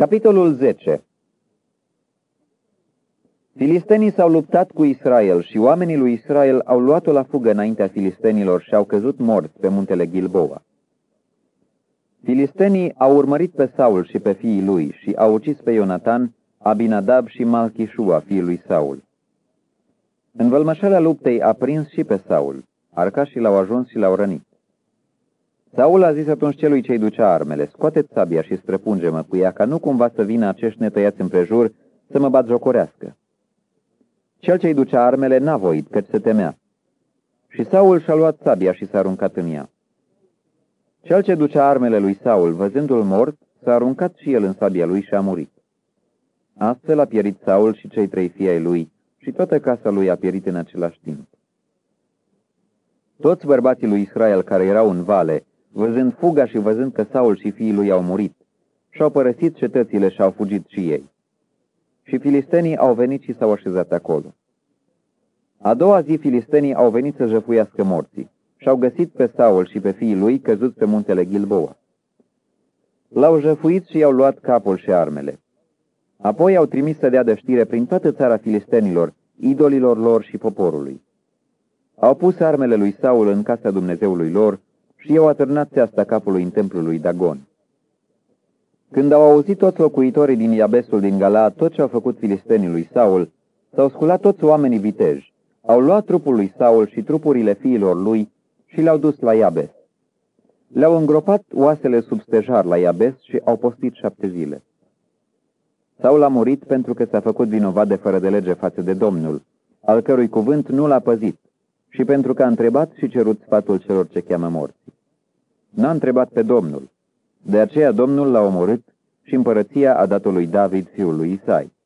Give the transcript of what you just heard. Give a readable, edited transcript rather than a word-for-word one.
Capitolul 10. Filistenii s-au luptat cu Israel și oamenii lui Israel au luat-o la fugă înaintea filistenilor și au căzut morți pe muntele Gilboa. Filistenii au urmărit pe Saul și pe fiii lui și au ucis pe Ionatan, Abinadab și Malchișua, fiul lui Saul. În vălmășala luptei a prins și pe Saul, arcașii l-au ajuns și l-au rănit. Saul a zis atunci celui ce-i ducea armele: scoate-ți sabia și străpunge-mă cu ea, ca nu cumva să vină acești netăiați împrejur să mă batjocorească. Cel ce-i ducea armele n-a voit, căci se temea. Și Saul și-a luat sabia și s-a aruncat în ea. Cel ce ducea armele lui Saul, văzându-l mort, s-a aruncat și el în sabia lui și a murit. Astfel a pierit Saul și cei 3 fii ai lui, și toată casa lui a pierit în același timp. Toți bărbații lui Israel care erau în vale, văzând fuga și văzând că Saul și fiii lui au murit, și-au părăsit cetățile și au fugit și ei. Și filistenii au venit și s-au așezat acolo. A doua zi filistenii au venit să jăfuiască morții și-au găsit pe Saul și pe fiii lui căzuți pe muntele Gilboa. L-au jăfuit și i-au luat capul și armele. Apoi au trimis să dea de știre prin toată țara filistenilor, idolilor lor și poporului. Au pus armele lui Saul în casa Dumnezeului lor și i-au atârnat țeasta capului în templul lui Dagon. Când au auzit toți locuitorii din Iabesul din Galaad tot ce au făcut filistenii lui Saul, s-au sculat toți oamenii viteji, au luat trupul lui Saul și trupurile fiilor lui și le-au dus la Iabes. Le-au îngropat oasele sub stejar la Iabes și au postit 7 zile. Saul a murit pentru că s-a făcut vinovat de fără de lege față de Domnul, al cărui cuvânt nu l-a păzit, și pentru că a întrebat și cerut sfatul celor ce cheamă morții. N-a întrebat pe Domnul. De aceea Domnul l-a omorât și împărăția a dat-o lui David, fiul lui Isai.